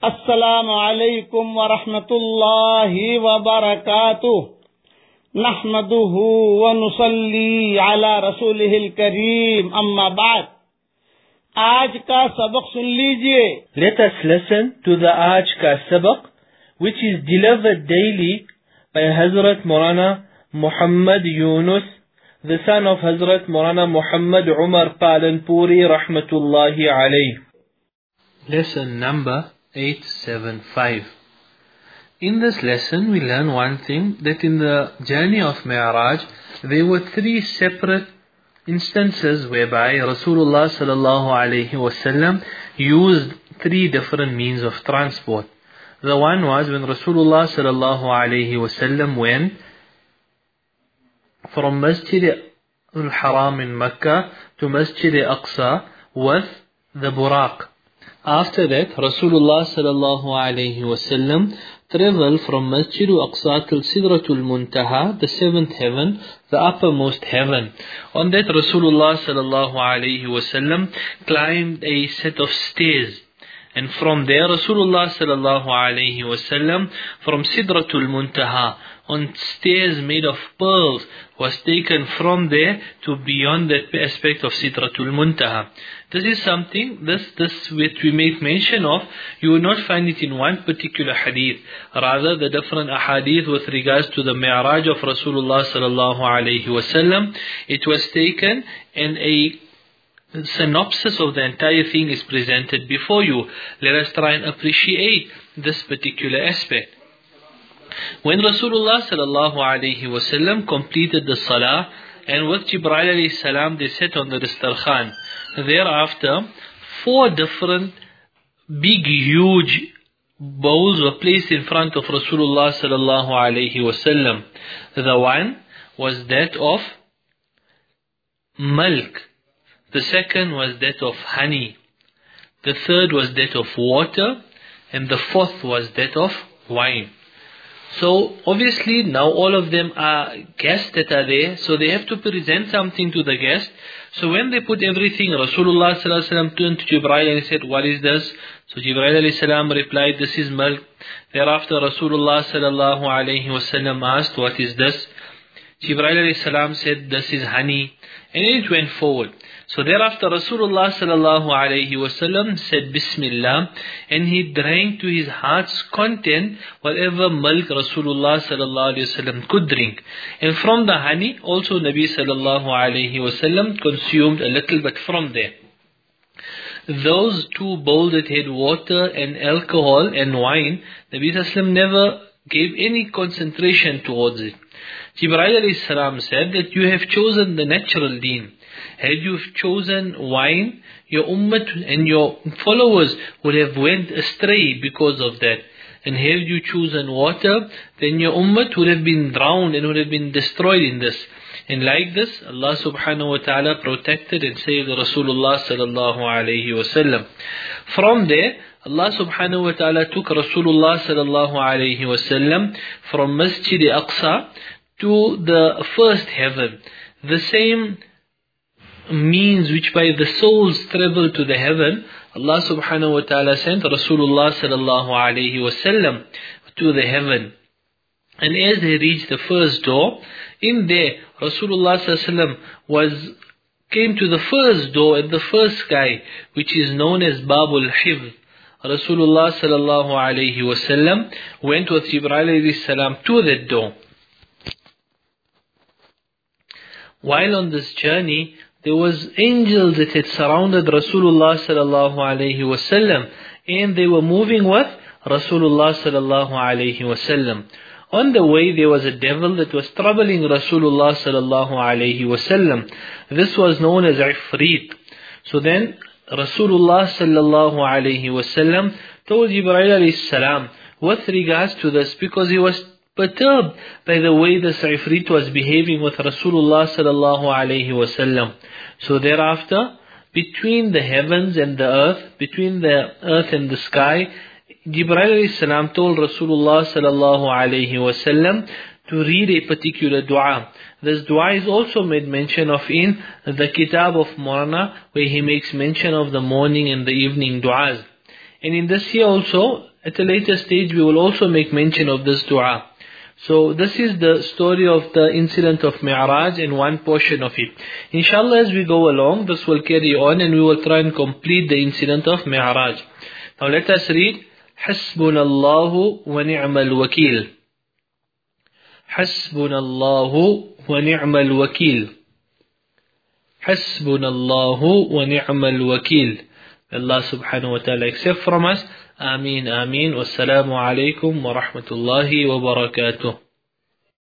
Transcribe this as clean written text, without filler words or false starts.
Assalamu alaikum wa rahmatullahi wa barakatuh. Nahmaduhu wa nusalli ala rasulihil kareem. Amma ba'd. आज का सबक सुन लीजिए. Let us listen to the Aaj ka Sabaq, which is delivered daily by Hazrat Maulana Muhammad Yunus, the son of Hazrat Maulana Muhammad Umar Palanpuri Rahmatullahi alayh. Lesson number 875. In this lesson we learn one thing, that in the journey of Mi'raj there were three separate instances whereby Rasulullah sallallahu alaihi wasallam used three different means of transport. The one was when Rasulullah sallallahu alaihi wasallam went from Masjid al-Haram in Mecca to Masjid al-Aqsa with the Buraq. After that, Rasulullah sallallahu alaihi wasallam traveled from Masjid al-Aqsa till Sidratul Muntaha, the seventh heaven, the uppermost heaven. On that, Rasulullah sallallahu alaihi wasallam climbed a set of stairs. And from there, Rasulullah sallallahu alaihi wasallam, from Sidratul Muntaha, on stairs made of pearls, was taken from there to beyond that aspect of Sidratul Muntaha. This is something, this which we make mention of, you will not find it in one particular hadith. Rather, the different ahadith with regards to the Mi'raj of Rasulullah sallallahu alaihi wasallam, it was taken and a synopsis of the entire thing is presented before you. Let us try and appreciate this particular aspect. When Rasulullah sallallahu alaihi wasallam completed the salah, and with Jibreel alayhi salam they sat on the Dastarkhan. Thereafter, four different big huge bowls were placed in front of Rasulullah sallallahu alaihi wasallam. The one was that of milk. The second was that of honey. The third was that of water. And the fourth was that of wine. So obviously now all of them are guests that are there, so they have to present something to the guest. So when they put everything, Rasulullah sallallahu alaihi wasallam turned to Jibreel and he said, "What is this?" So Jibreel alayhi salam replied, "This is milk." Thereafter Rasulullah sallallahu alaihi wasallam asked, "What is this?" Jibreel alayhi salam said, "This is honey." And it went forward. So thereafter Rasulullah sallallahu alaihi wasallam said Bismillah, and he drank to his heart's content whatever milk Rasulullah sallallahu alaihi wasallam could drink. And from the honey also Nabi sallallahu alaihi wasallam consumed a little bit from there. Those two bowls that had water and alcohol and wine, Nabi sallallahu alaihi wasallam never gave any concentration towards it. Jibreel alayhi salam said that you have chosen the natural deen. Had you chosen wine, your ummah and your followers would have went astray because of that. And had you chosen water, then your ummah would have been drowned and would have been destroyed in this. And like this, Allah subhanahu wa ta'ala protected and saved Rasulullah sallallahu alayhi wasallam. From there, Allah subhanahu wa ta'ala took Rasulullah sallallahu alayhi wasallam from Masjid al-Aqsa to the first heaven. The same means which by the souls travel to the heaven, Allah subhanahu wa ta'ala sent Rasulullah sallallahu alayhi wasallam to the heaven. And as they reached the first door, in there Rasulullah sallallahu alayhi wasallam came to the first door at the first sky, which is known as Babul Hifz. Rasulullah sallallahu alayhi wasallam went with Jibreel alayhi salam to that door. While on this journey, there was angels that had surrounded Rasulullah sallallahu alayhi wasallam, and they were moving with Rasulullah sallallahu alayhi wasallam. On the way, there was a devil that was troubling Rasulullah sallallahu alayhi wasallam. This was known as Ifrit. So then Rasulullah sallallahu alayhi wasallam told Jibreel alayhi salam with regards to this, because he was perturbed by the way this Ifrit was behaving with Rasulullah sallallahu alayhi wasallam. So thereafter, between the heavens and the earth, between the earth and the sky, Jibreel alayhi salam told Rasulullah sallallahu alayhi wasallam to read a particular dua. This dua is also made mention of in the Kitab of Maulana, where he makes mention of the morning and the evening duas. And in this here also, At a later stage, we will also make mention of this dua. So this is the story of the incident of Mi'raj and one portion of it. Inshallah, as we go along, this will carry on and we will try and complete the incident of Mi'raj. Now let us read, Hasbunallahu wa ni'mal wakil. Hasbunallahu wa ni'mal wakil. Hasbunallahu wa ni'mal wakil. Allah subhanahu wa ta'ala accept from us. Ameen, ameen. Wassalamu alaikum wa rahmatullahi wa barakatuh.